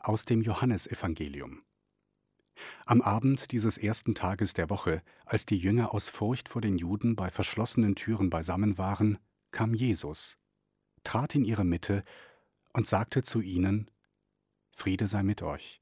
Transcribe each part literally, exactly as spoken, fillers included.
Aus dem Johannesevangelium. Am Abend dieses ersten Tages der Woche, als die Jünger aus Furcht vor den Juden bei verschlossenen Türen beisammen waren, kam Jesus, trat in ihre Mitte und sagte zu ihnen: Friede sei mit euch.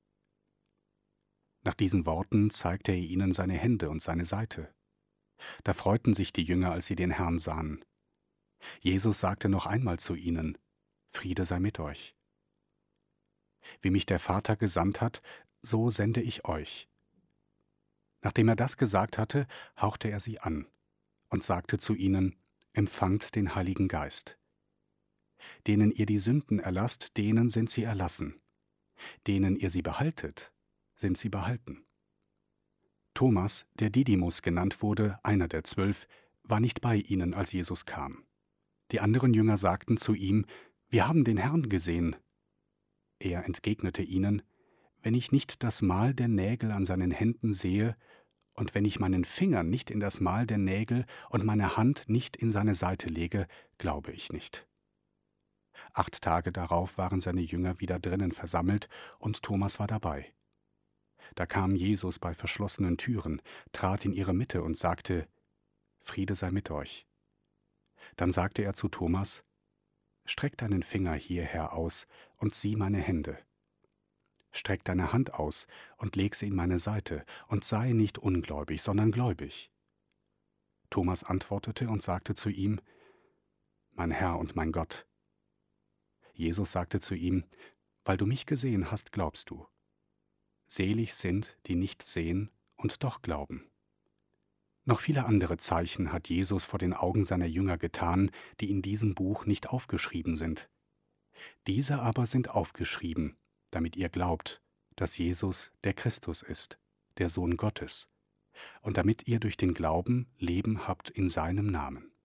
Nach diesen Worten zeigte er ihnen seine Hände und seine Seite. Da freuten sich die Jünger, als sie den Herrn sahen. Jesus sagte noch einmal zu ihnen: Friede sei mit euch. Wie mich der Vater gesandt hat, so sende ich euch. Nachdem er das gesagt hatte, hauchte er sie an und sagte zu ihnen: Empfangt den Heiligen Geist. Denen ihr die Sünden erlasst, denen sind sie erlassen. Denen ihr sie behaltet, sind sie behalten. Thomas, der Didymus genannt wurde, einer der zwölf, war nicht bei ihnen, als Jesus kam. Die anderen Jünger sagten zu ihm: Wir haben den Herrn gesehen. Er entgegnete ihnen: Wenn ich nicht das Mal der Nägel an seinen Händen sehe, und wenn ich meinen Finger nicht in das Mal der Nägel und meine Hand nicht in seine Seite lege, glaube ich nicht. Acht Tage darauf waren seine Jünger wieder drinnen versammelt, und Thomas war dabei. Da kam Jesus bei verschlossenen Türen, trat in ihre Mitte und sagte: Friede sei mit euch. Dann sagte er zu Thomas: Streck deinen Finger hierher aus und sieh meine Hände. Streck deine Hand aus und leg sie in meine Seite, und sei nicht ungläubig, sondern gläubig. Thomas antwortete und sagte zu ihm: Mein Herr und mein Gott. Jesus sagte zu ihm: Weil du mich gesehen hast, glaubst du. Selig sind, die nicht sehen und doch glauben. Noch viele andere Zeichen hat Jesus vor den Augen seiner Jünger getan, die in diesem Buch nicht aufgeschrieben sind. Diese aber sind aufgeschrieben, damit ihr glaubt, dass Jesus der Christus ist, der Sohn Gottes, und damit ihr durch den Glauben Leben habt in seinem Namen.